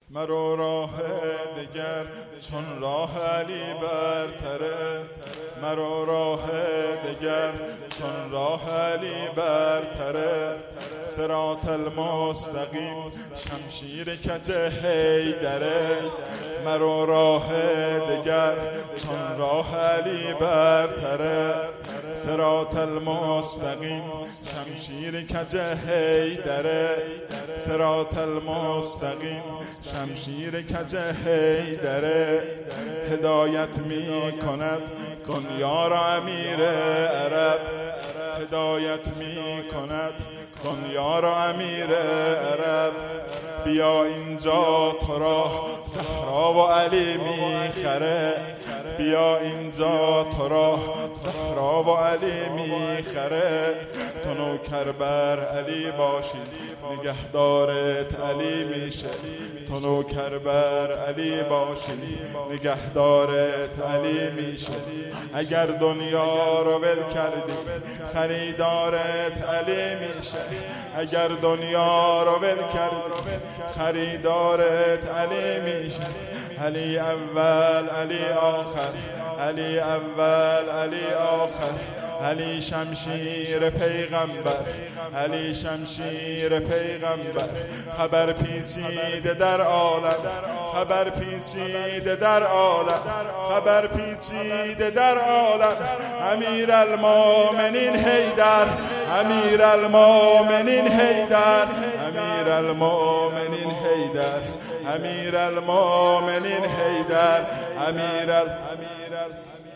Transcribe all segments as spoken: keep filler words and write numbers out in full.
مرو راه دگر چون راه علی برتره، مرو راه دگر چون راه علی برتره. صراط المستقیم شمشیر کج حیدره، مرو راه دگر چون راه علی برتره. صراط المستقیم شمشیر کج حیدره، صراط المستقیم شمشیر کج حیدره. هدایت می کند دنیا را امیر عرب، هدایت می کند دنیا را امیر عرب. بیا اینجا تو را زهرا و علی میخره، بیا اینجا تو را زهرا و علی میخره. تو نوکر بر علی باشی نگهدارت علی میشه، تو نوکر بر علی باشی نگهدارت علی میشه. اگر دنیا رو ول کردی خریدارت علی میشه، اگر دنیا رو ول کردی خریدارت علی میشه. علی اول علی آخر، علی اول علی آخر. علی شمشیر پیغمبر، علی شمشیر پیغمبر. خبر پیچیده در عالم، خبر پیچیده در عالم، خبر پیچیده در عالم. امیر المومنین حیدر، امیر المومنین حیدر، امیر المومنین حیدر، امیر المومنین حیدر، امیر ال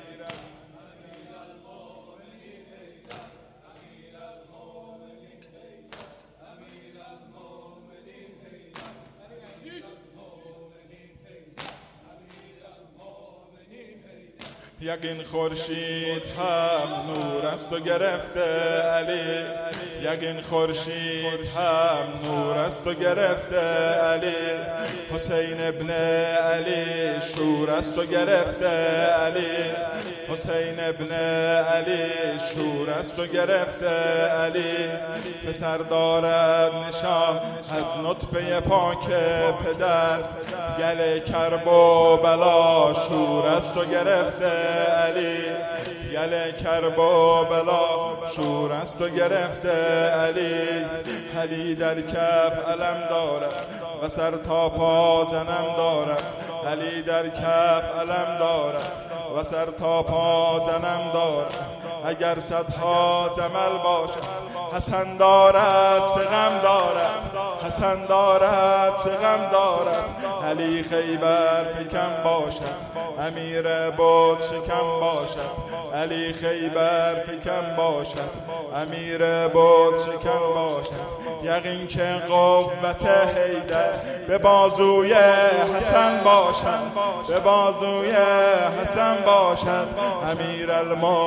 یقین خورشید هم نور است و گرفته علی، یقین خورشید هم نور است و گرفته علی. حسین ابن علی شور است و گرفته علی، حسین ابن علی شور است و گرفته علی. پسر دارد نشان از نطفه پاک پدر، گل کرب و بلا شور است و گرفته علی، گل کرب و بلا شور است و گرفته علی. علی در کف علم دارد و سر تا پا جنم دارد، علی در کف علم دارد و سر تا پا جنم دارد. اگر صدها جمل باشد حسن دارد چه غم دارد، حسن دارد چه غم دارد. علی خیبر فکن باشد امیر بود شکم باشد، علی خیبر فکن باشد امیر بود شکم باشد. یقین که قوت حیدر به بازوی حسن باشد، به بازوی حسن باشد. امیر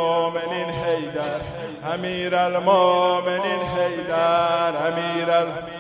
المومنین حیدر، امیر المومنین حیدر، امیر